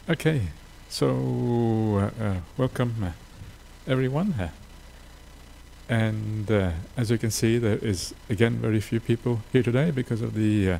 Okay, so welcome everyone. And as you can see, there is again very few people here today because of the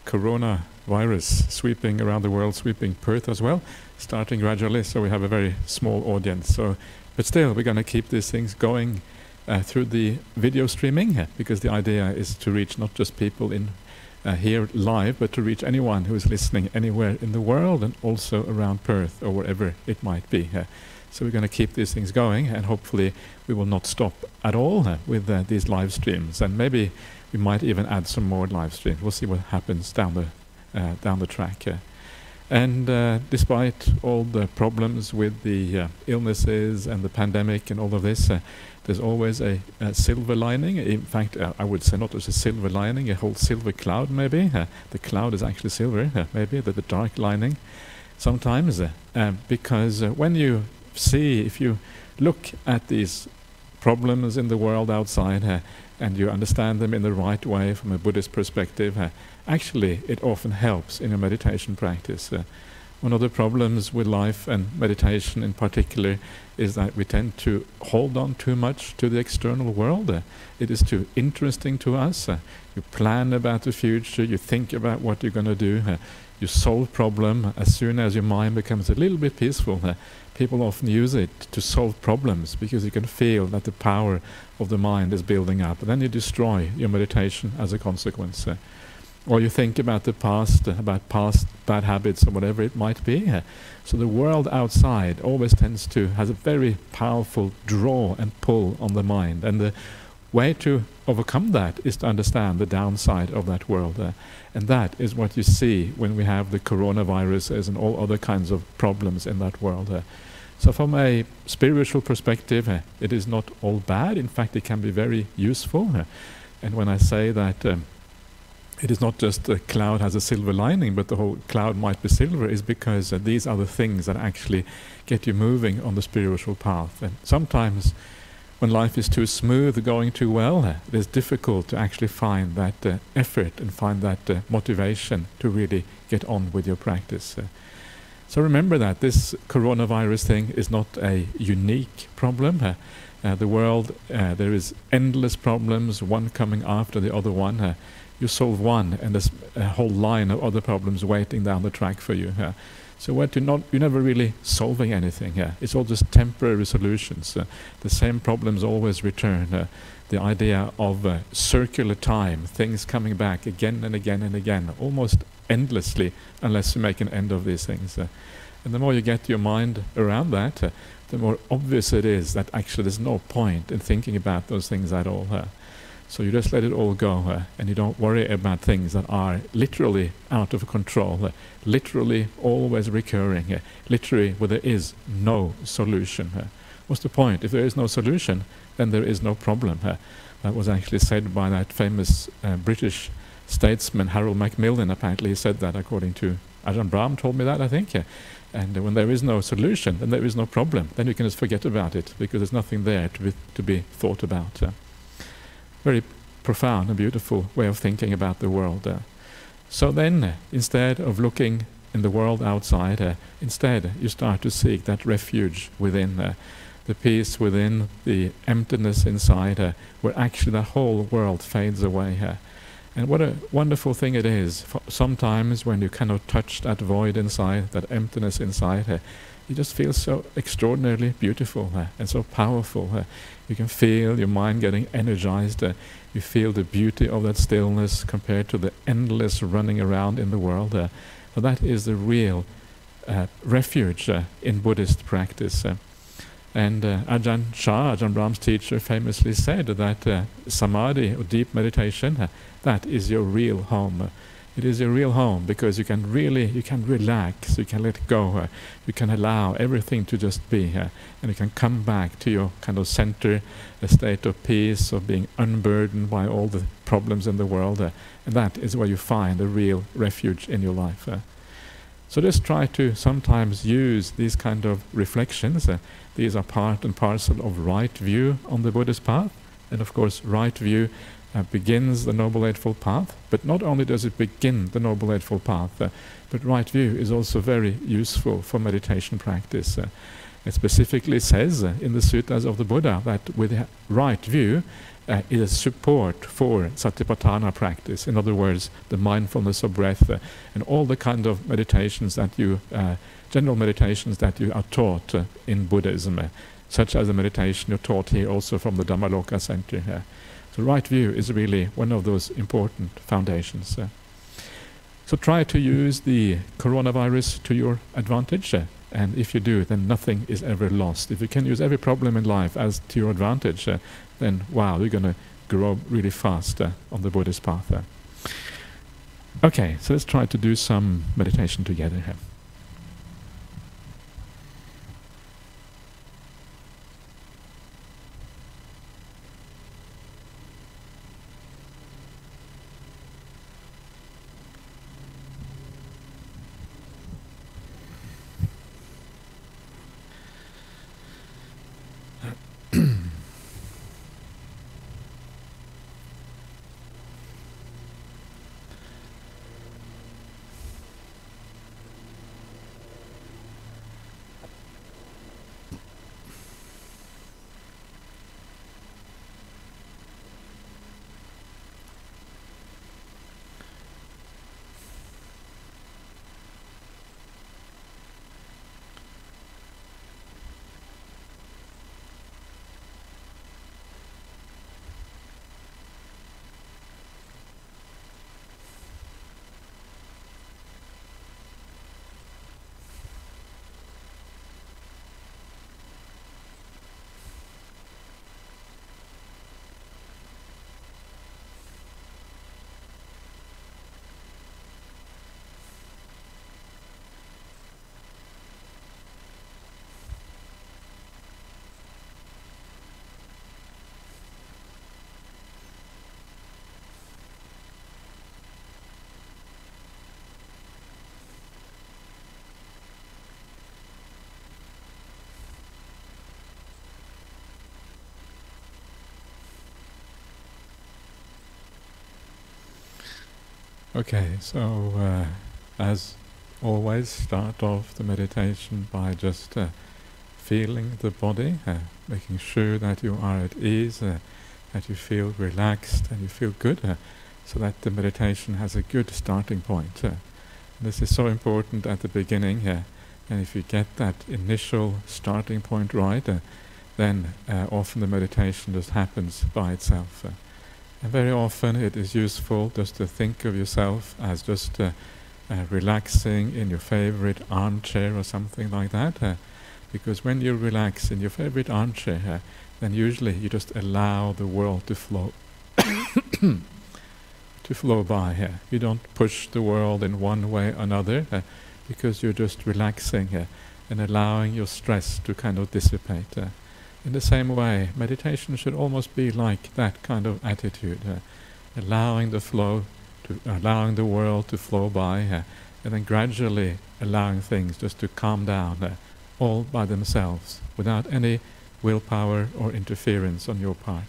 coronavirus sweeping around the world, sweeping Perth as well, starting gradually. So we have a very small audience. So, but still, we're going to keep these things going through the video streaming because the idea is to reach not just people in here live, but to reach anyone who is listening anywhere in the world and also around Perth or wherever it might be. So we're going to keep these things going, and hopefully we will not stop at all with these live streams. And maybe we might even add some more live streams. We'll see what happens down the track. And despite all the problems with the illnesses and the pandemic and all of this, there's always a silver lining. In fact, I would say not just a silver lining, a whole silver cloud maybe. The cloud is actually silver, maybe, the dark lining sometimes. Because when you see, if you look at these problems in the world outside and you understand them in the right way from a Buddhist perspective, actually it often helps in your meditation practice. One of the problems with life and meditation in particular is that we tend to hold on too much to the external world. It is too interesting to us. You plan about the future, you think about what you're going to do, you solve problem. As soon as your mind becomes a little bit peaceful, people often use it to solve problems because you can feel that the power of the mind is building up. And then you destroy your meditation as a consequence. Or you think about the past, about past bad habits or whatever it might be. So the world outside always has a very powerful draw and pull on the mind. And the way to overcome that is to understand the downside of that world. And that is what you see when we have the coronaviruses and all other kinds of problems in that world. So from a spiritual perspective, it is not all bad. In fact, it can be very useful. And when I say that it is not just the cloud has a silver lining, but the whole cloud might be silver, is because these are the things that actually get you moving on the spiritual path. And sometimes when life is too smooth, going too well, it is difficult to actually find that effort and find that motivation to really get on with your practice. So remember that this coronavirus thing is not a unique problem. The world, there is endless problems, one coming after the other one. You solve one, and there's a whole line of other problems waiting down the track for you. So you're never really solving anything. It's all just temporary solutions. The same problems always return. The idea of circular time, things coming back again and again and again, almost endlessly, unless you make an end of these things. And the more you get your mind around that, the more obvious it is that actually there's no point in thinking about those things at all. So you just let it all go, and you don't worry about things that are literally out of control, literally always recurring, literally where there is no solution. What's the point? If there is no solution, then there is no problem. That was actually said by that famous British statesman Harold Macmillan. Apparently he said that, according to Ajahn Brahm told me that, I think. And when there is no solution, then there is no problem. Then you can just forget about it because there's nothing there to be thought about. Very profound and beautiful way of thinking about the world. So then, instead of looking in the world outside, instead you start to seek that refuge within, the peace within, the emptiness inside, where actually the whole world fades away. And what a wonderful thing it is. Sometimes when you cannot touch that void inside, that emptiness inside, you just feel so extraordinarily beautiful and so powerful. You can feel your mind getting energized. You feel the beauty of that stillness compared to the endless running around in the world. So that is the real refuge in Buddhist practice. And Ajahn Chah, Ajahn Brahm's teacher, famously said that samadhi, or deep meditation, that is your real home. It is your real home because you can relax, you can let go, you can allow everything to just be, and you can come back to your kind of center, a state of peace, of being unburdened by all the problems in the world, and that is where you find a real refuge in your life. So just try to sometimes use these kind of reflections. These are part and parcel of right view on the Buddhist path, and of course right view begins the Noble Eightfold Path, but not only does it begin the Noble Eightfold Path, but right view is also very useful for meditation practice. It specifically says in the Suttas of the Buddha that with right view is a support for Satipatthana practice. In other words, the mindfulness of breath and all the kind of meditations that you, general meditations that you are taught in Buddhism, such as the meditation you're taught here also from the Dhammaloka Center. So right view is really one of those important foundations. So try to use the coronavirus to your advantage. And if you do, then nothing is ever lost. If you can use every problem in life as to your advantage, then wow, you're going to grow really fast on the Buddhist path. Okay, so let's try to do some meditation together here. Okay, so as always, start off the meditation by just feeling the body, making sure that you are at ease, that you feel relaxed and you feel good, so that the meditation has a good starting point. This is so important at the beginning, and if you get that initial starting point right, then often the meditation just happens by itself. And very often it is useful just to think of yourself as just relaxing in your favorite armchair or something like that. Because when you relax in your favorite armchair, then usually you just allow the world to flow to flow by here. You don't push the world in one way or another, because you're just relaxing and allowing your stress to kind of dissipate. In the same way, meditation should almost be like that kind of attitude, allowing the flow, allowing the world to flow by, and then gradually allowing things just to calm down, all by themselves, without any willpower or interference on your part.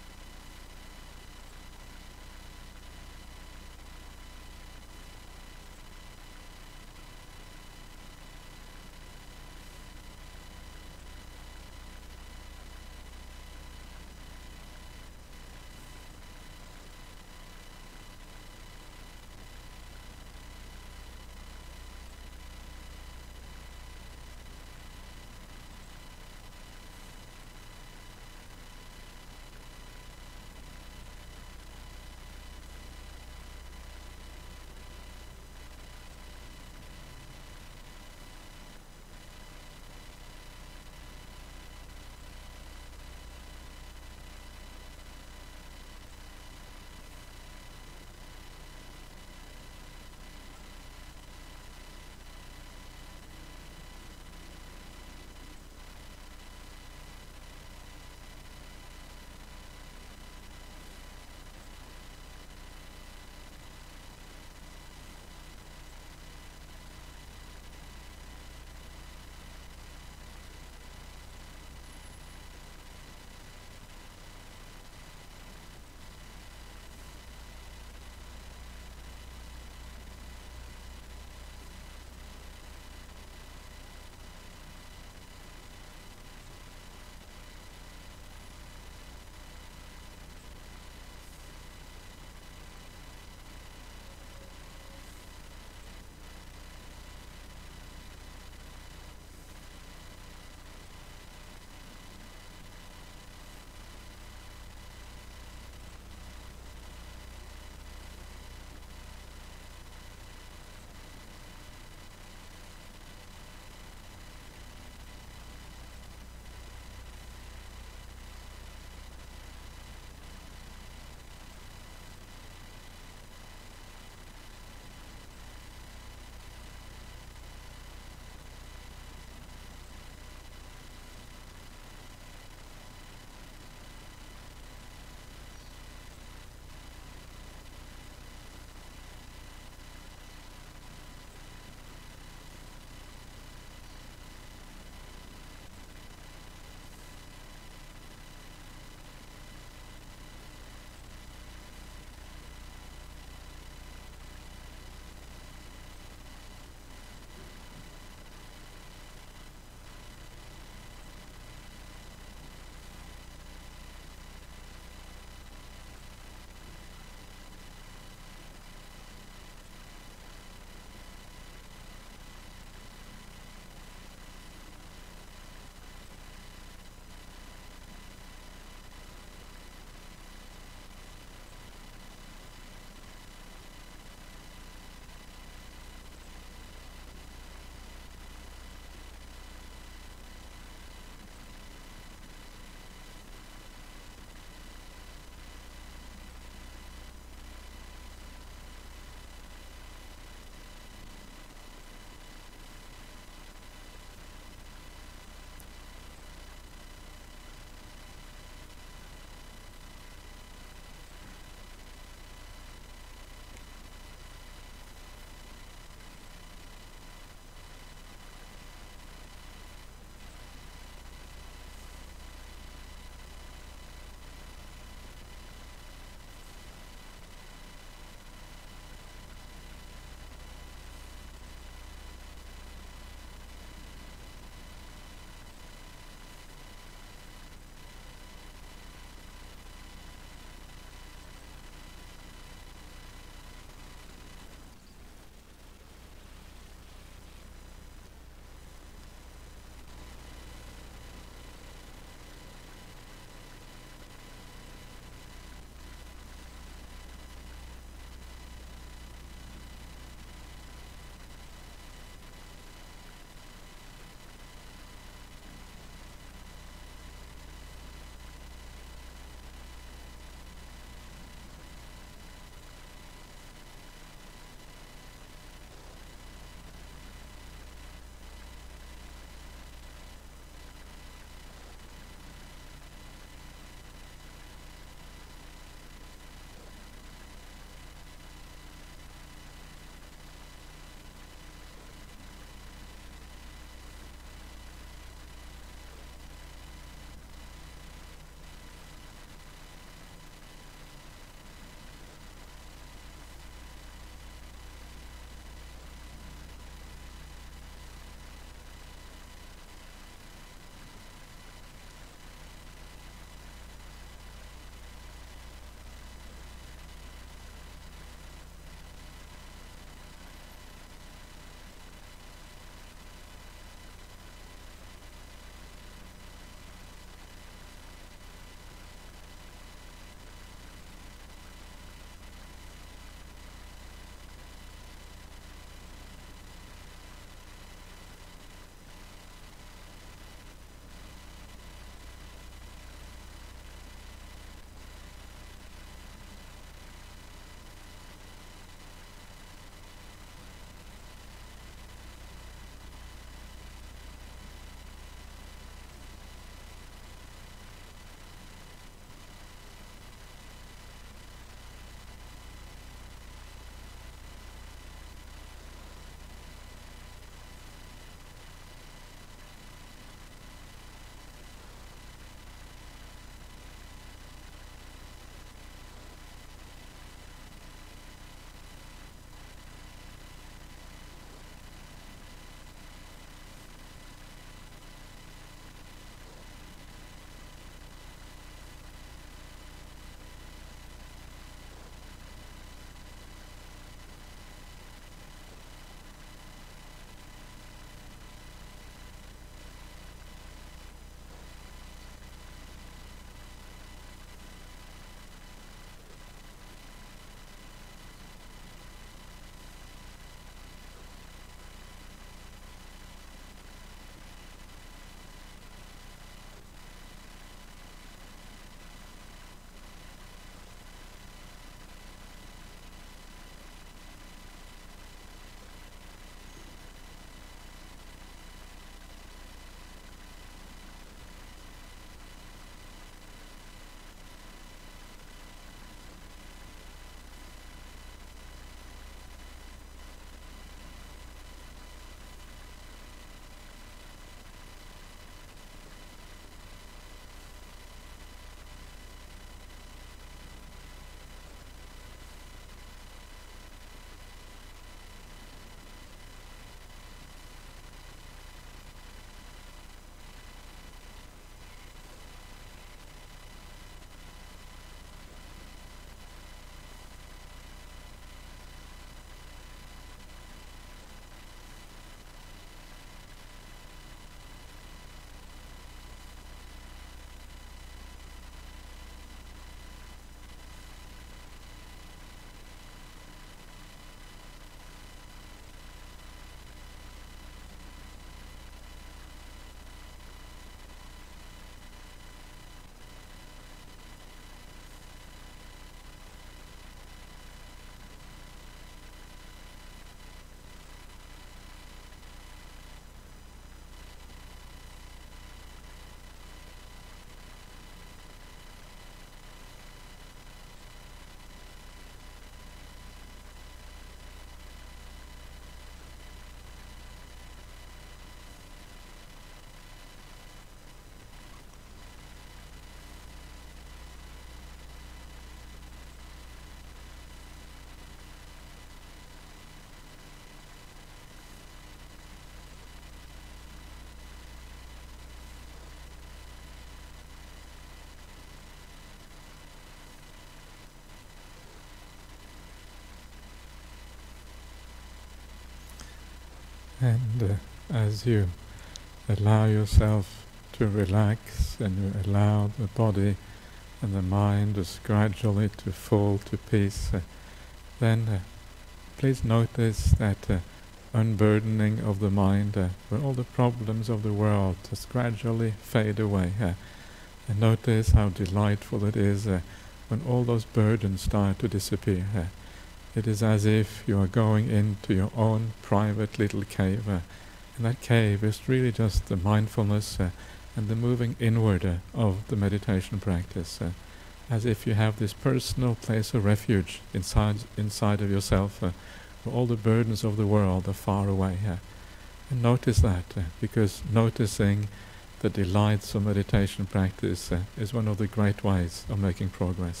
And as you allow yourself to relax and you allow the body and the mind just gradually to fall to peace, then please notice that unburdening of the mind, where all the problems of the world just gradually fade away. And notice how delightful it is when all those burdens start to disappear. It is as if you are going into your own private little cave. And that cave is really just the mindfulness and the moving inward of the meditation practice. As if you have this personal place of refuge inside of yourself, where all the burdens of the world are far away. And notice that, because noticing the delights of meditation practice is one of the great ways of making progress.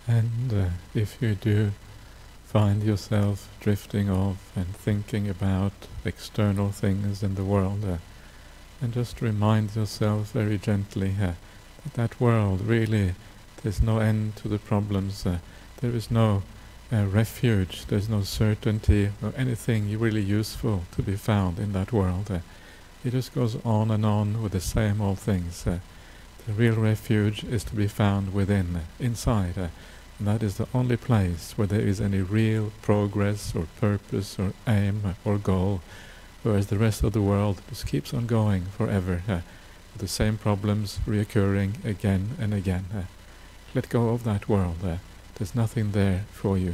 And if you do find yourself drifting off and thinking about external things in the world, and just remind yourself very gently that that world really, there's no end to the problems. There is no refuge, there's no certainty or anything really useful to be found in that world. It just goes on and on with the same old things. The real refuge is to be found within, inside, and that is the only place where there is any real progress or purpose or aim or goal, whereas the rest of the world just keeps on going forever, with the same problems reoccurring again and again. Let go of that world. There's nothing there for you.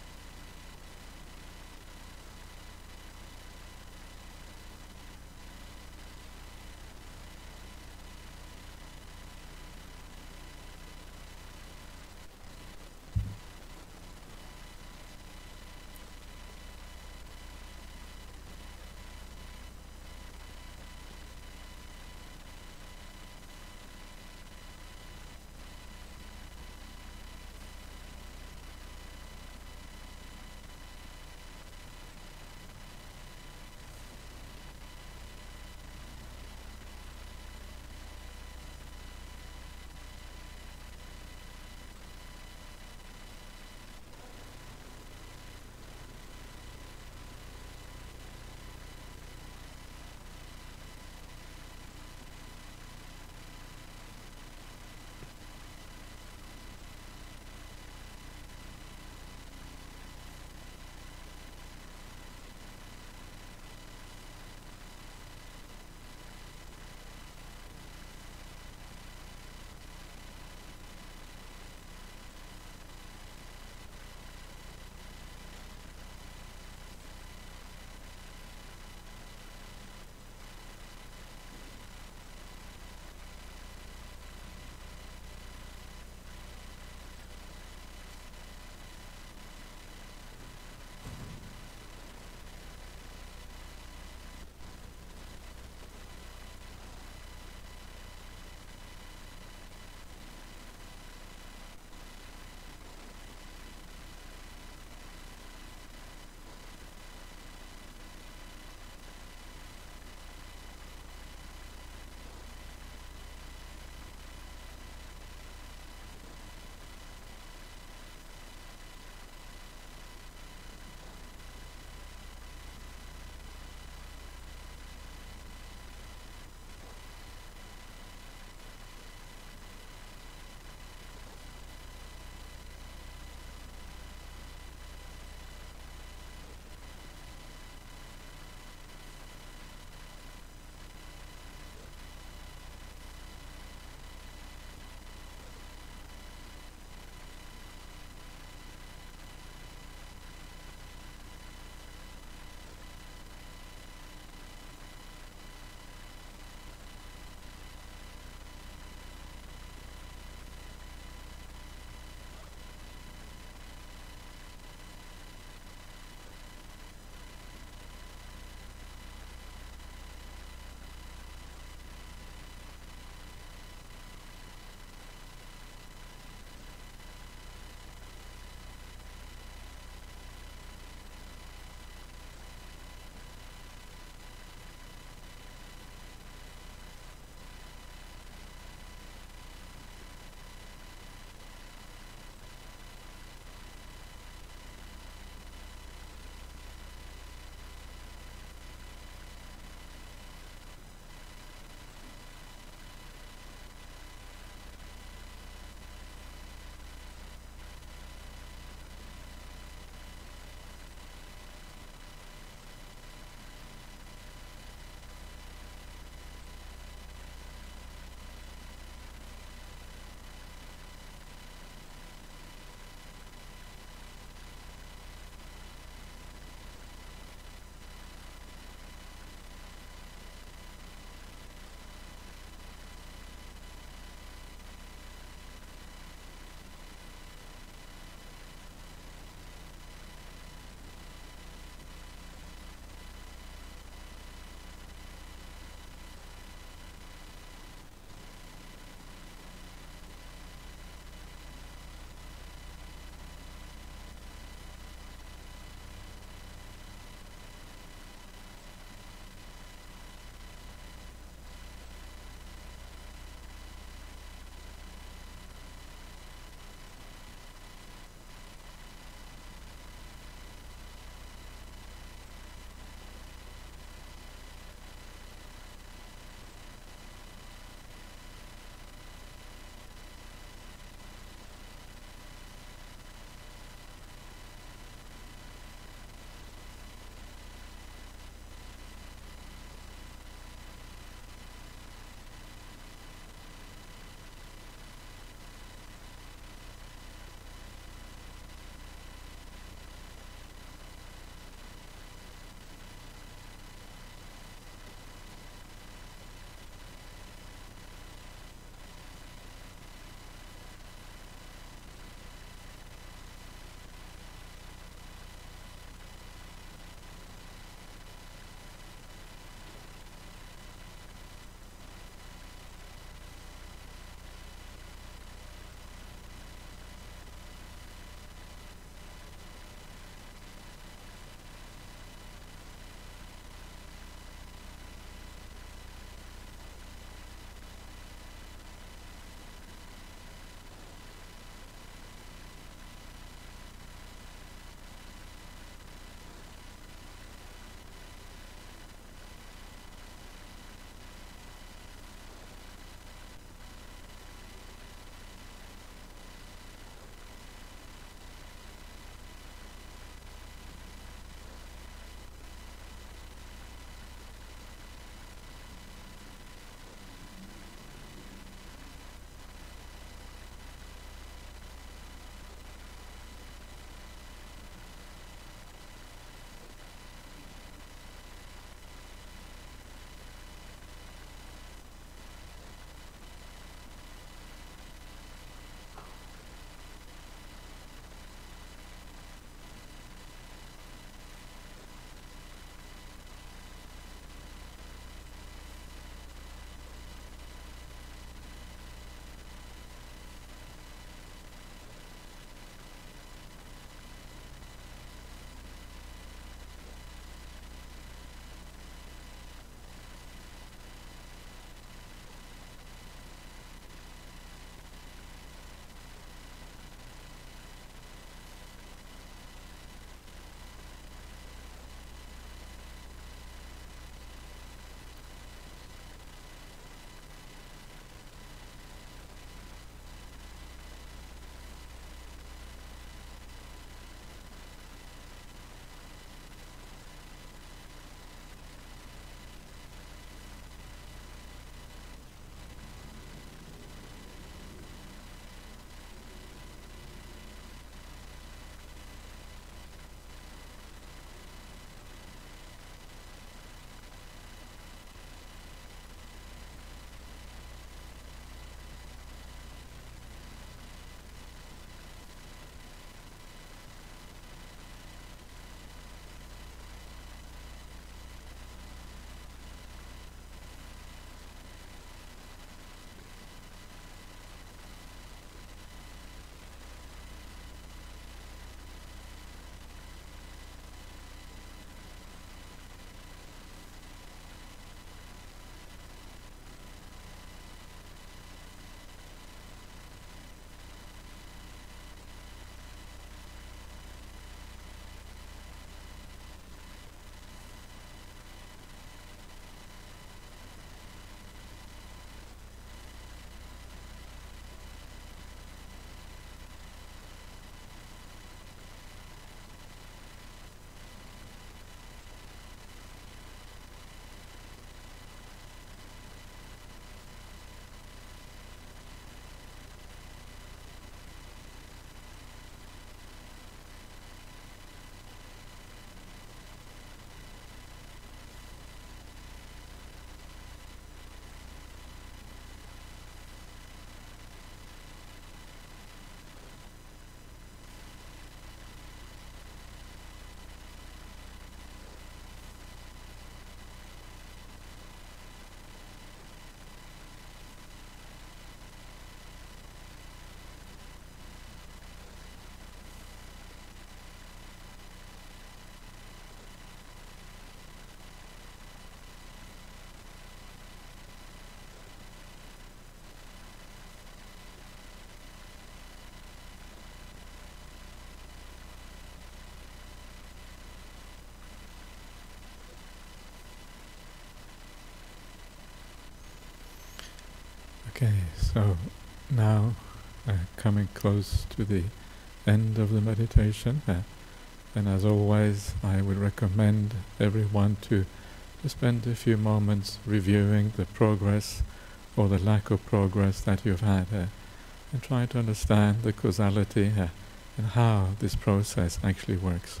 Okay, so now coming close to the end of the meditation, and as always I would recommend everyone to spend a few moments reviewing the progress or the lack of progress that you've had, and try to understand the causality and how this process actually works.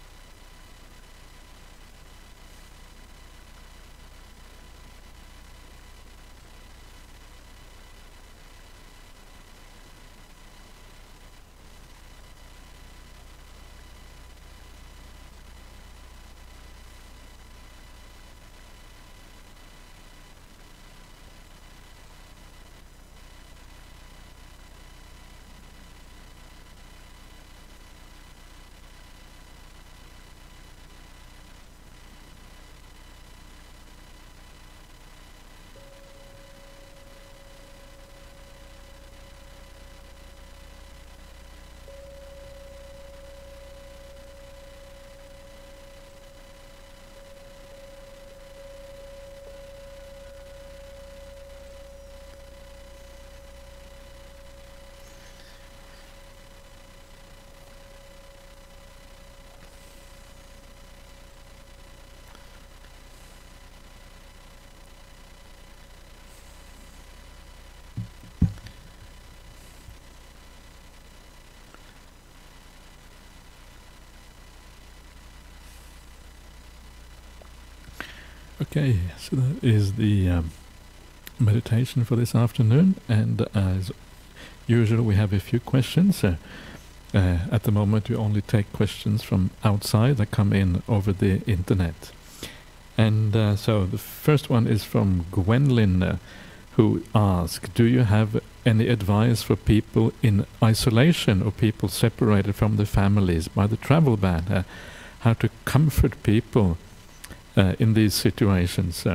Okay, so that is the meditation for this afternoon, and as usual we have a few questions. At the moment we only take questions from outside that come in over the internet. And so the first one is from Gwendolyn, who asks, do you have any advice for people in isolation or people separated from their families by the travel ban? How to comfort people in these situations?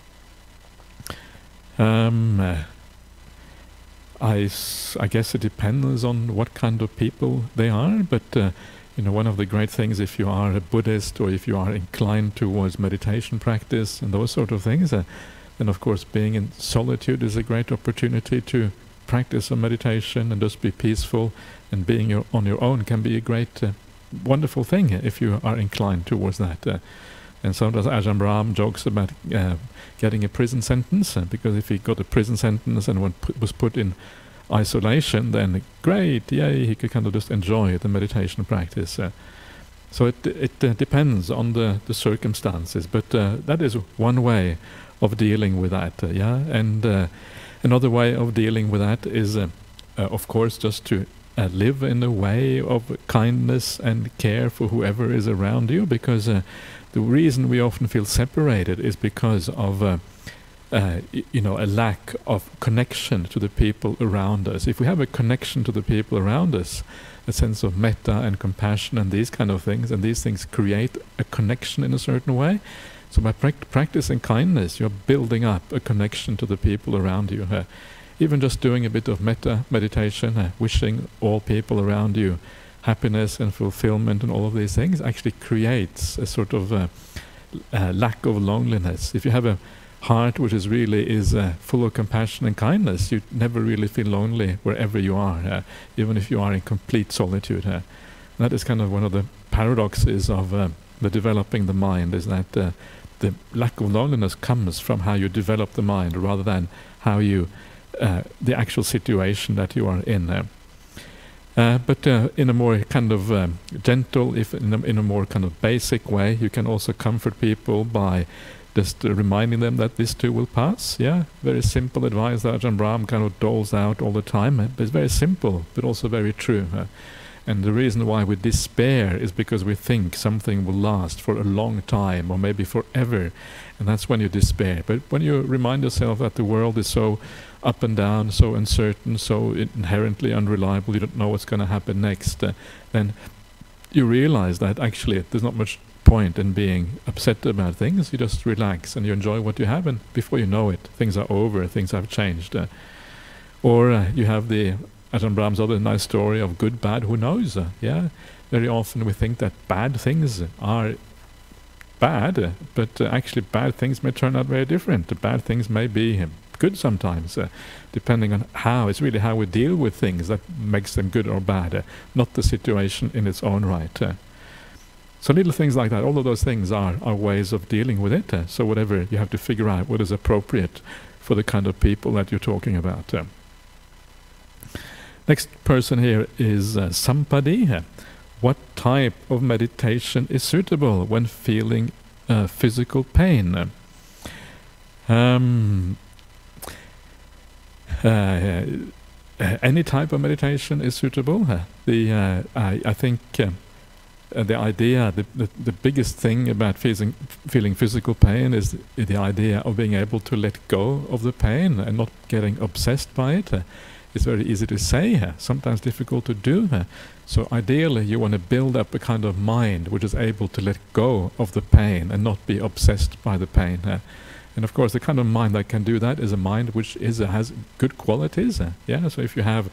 I guess it depends on what kind of people they are, but one of the great things, if you are a Buddhist or if you are inclined towards meditation practice and those sort of things, then of course being in solitude is a great opportunity to practice some meditation and just be peaceful, and being on your own can be a great wonderful thing if you are inclined towards that. And sometimes Ajahn Brahm jokes about getting a prison sentence, because if he got a prison sentence and was put in isolation, then great, yay, he could kind of just enjoy the meditation practice. So it depends on the circumstances, but that is one way of dealing with that. And another way of dealing with that is, of course, just to live in a way of kindness and care for whoever is around you, because the reason we often feel separated is because of a lack of connection to the people around us. If we have a connection to the people around us, a sense of metta and compassion and these kind of things, and these things create a connection in a certain way. So by practicing kindness, you're building up a connection to the people around you. Even just doing a bit of metta meditation, wishing all people around you happiness and fulfillment and all of these things, actually creates a sort of lack of loneliness. If you have a heart which is really full of compassion and kindness, you never really feel lonely wherever you are, even if you are in complete solitude. And that is kind of one of the paradoxes of the developing the mind, is that the lack of loneliness comes from how you develop the mind rather than how you the actual situation that you are in. But in a more kind of gentle, in a more kind of basic way, you can also comfort people by just reminding them that this too will pass. Very simple advice that Ajahn Brahm kind of doles out all the time. But it's very simple, but also very true. And the reason why we despair is because we think something will last for a long time, or maybe forever, and that's when you despair. But when you remind yourself that the world is so up and down, so uncertain, so inherently unreliable, you don't know what's going to happen next, then you realize that actually there's not much point in being upset about things. You just relax and you enjoy what you have, and before you know it, things are over, things have changed. Or you have the Ajahn Brahm's other nice story of good, bad, who knows? Very often we think that bad things are bad, but actually bad things may turn out very different. Bad things may be good sometimes, depending on how. It's really how we deal with things that makes them good or bad, not the situation in its own right. So little things like that, all of those things are ways of dealing with it. So whatever, you have to figure out what is appropriate for the kind of people that you're talking about. Next person here is Sampadi. What type of meditation is suitable when feeling physical pain? Any type of meditation is suitable. I think the idea, the biggest thing about feeling physical pain is the idea of being able to let go of the pain and not getting obsessed by it. It's very easy to say, sometimes difficult to do. So ideally you want to build up a kind of mind which is able to let go of the pain and not be obsessed by the pain. And of course the kind of mind that can do that is a mind which has good qualities. Yeah. So if you have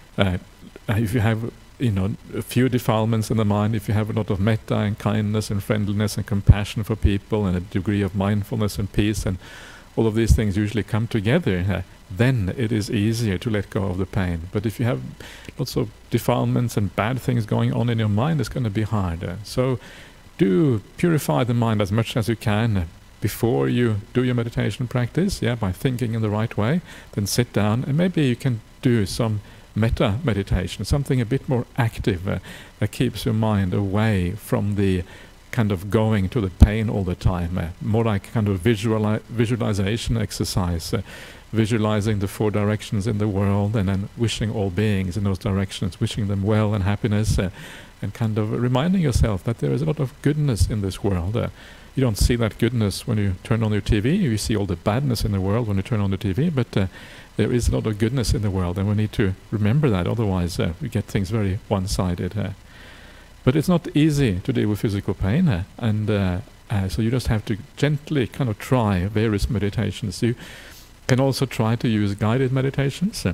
a few defilements in the mind, if you have a lot of metta and kindness and friendliness and compassion for people and a degree of mindfulness and peace, and all of these things usually come together, then it is easier to let go of the pain. But if you have lots of defilements and bad things going on in your mind, it's going to be harder. So do purify the mind as much as you can before you do your meditation practice, by thinking in the right way. Then sit down and maybe you can do some metta meditation, something a bit more active that keeps your mind away from the kind of going to the pain all the time, more like kind of visualization exercise, visualizing the 4 directions in the world and then wishing all beings in those directions, wishing them well and happiness, and kind of reminding yourself that there is a lot of goodness in this world. You don't see that goodness when you turn on your TV, you see all the badness in the world when you turn on the TV, but there is a lot of goodness in the world, and we need to remember that, otherwise we get things very one-sided. But it's not easy to deal with physical pain, and so you just have to gently kind of try various meditations. You can also try to use guided meditations.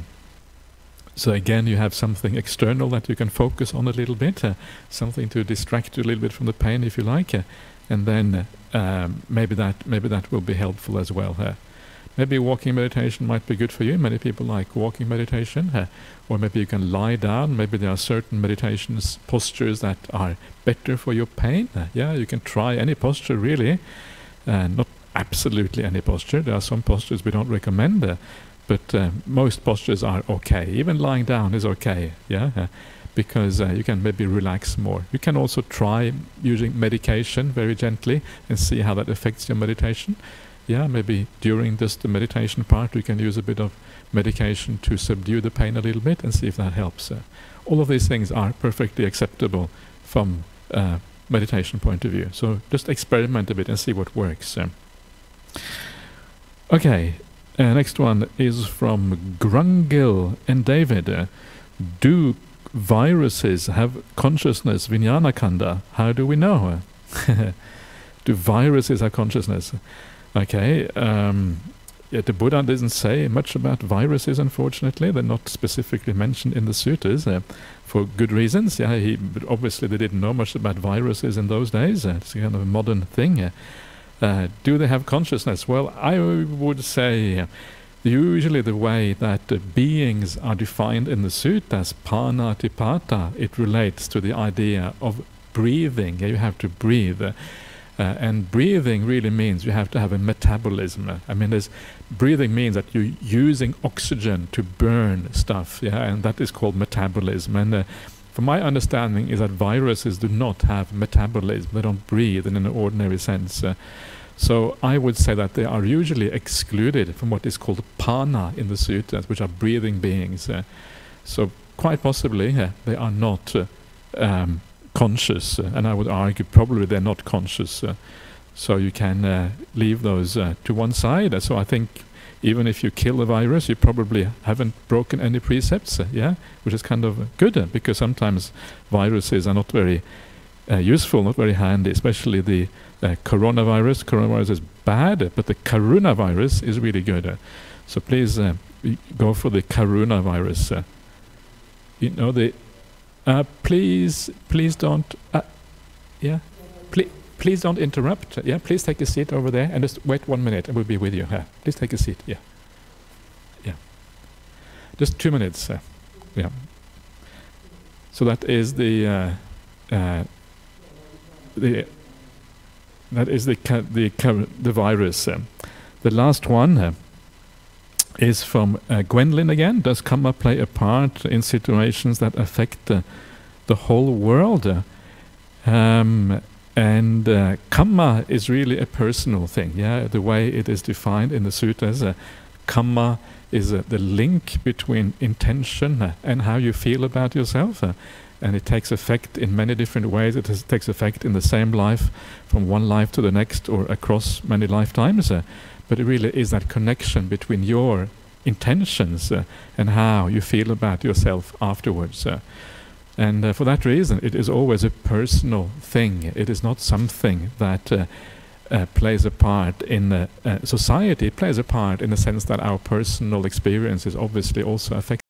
So again, you have something external that you can focus on a little bit, something to distract you a little bit from the pain, if you like, and then maybe that will be helpful as well. Maybe walking meditation might be good for you. Many people like walking meditation, or maybe you can lie down. Maybe there are certain meditations postures that are better for your pain. You can try any posture really, not absolutely any posture. There are some postures we don't recommend, but most postures are okay. Even lying down is okay, because you can maybe relax more. You can also try using medication very gently and see how that affects your meditation. Maybe during just the meditation part you can use a bit of medication to subdue the pain a little bit and see if that helps. All of these things are perfectly acceptable from a meditation point of view. So just experiment a bit and see what works. Okay, next one is from Grungil and David. Do viruses have consciousness, Vijnana Kanda? How do we know? Do viruses have consciousness? Okay, the Buddha doesn't say much about viruses, unfortunately. They're not specifically mentioned in the suttas, for good reasons. Obviously they didn't know much about viruses in those days. It's kind of a modern thing. Do they have consciousness? Well, I would say usually the way that beings are defined in the suttas, panatipata, it relates to the idea of breathing. You have to breathe. And breathing really means you have to have a metabolism. I mean, breathing means that you're using oxygen to burn stuff, and that is called metabolism. And from my understanding is that viruses do not have metabolism. They don't breathe in an ordinary sense. So I would say that they are usually excluded from what is called pana in the suttas, which are breathing beings. So quite possibly they are not conscious, and I would argue probably they're not conscious. So you can leave those to one side. So I think even if you kill a virus, you probably haven't broken any precepts, which is kind of good, because sometimes viruses are not very useful, not very handy, especially the coronavirus. Coronavirus is bad, but the karunavirus is really good. So please go for the karunavirus. Please don't please don't interrupt. Please take a seat over there and just wait 1 minute and we'll be with you. Please take a seat. Just 2 minutes. Yeah. So that is the virus. The last one is from Gwenlyn again. Does karma play a part in situations that affect the whole world? And karma is really a personal thing. Yeah, the way it is defined in the sutras, karma is the link between intention and how you feel about yourself. And it takes effect in many different ways. It takes effect in the same life, from one life to the next, or across many lifetimes. But it really is that connection between your intentions and how you feel about yourself afterwards. And for that reason, it is always a personal thing. It is not something that plays a part in society. It plays a part in the sense that our personal experience is obviously also affected.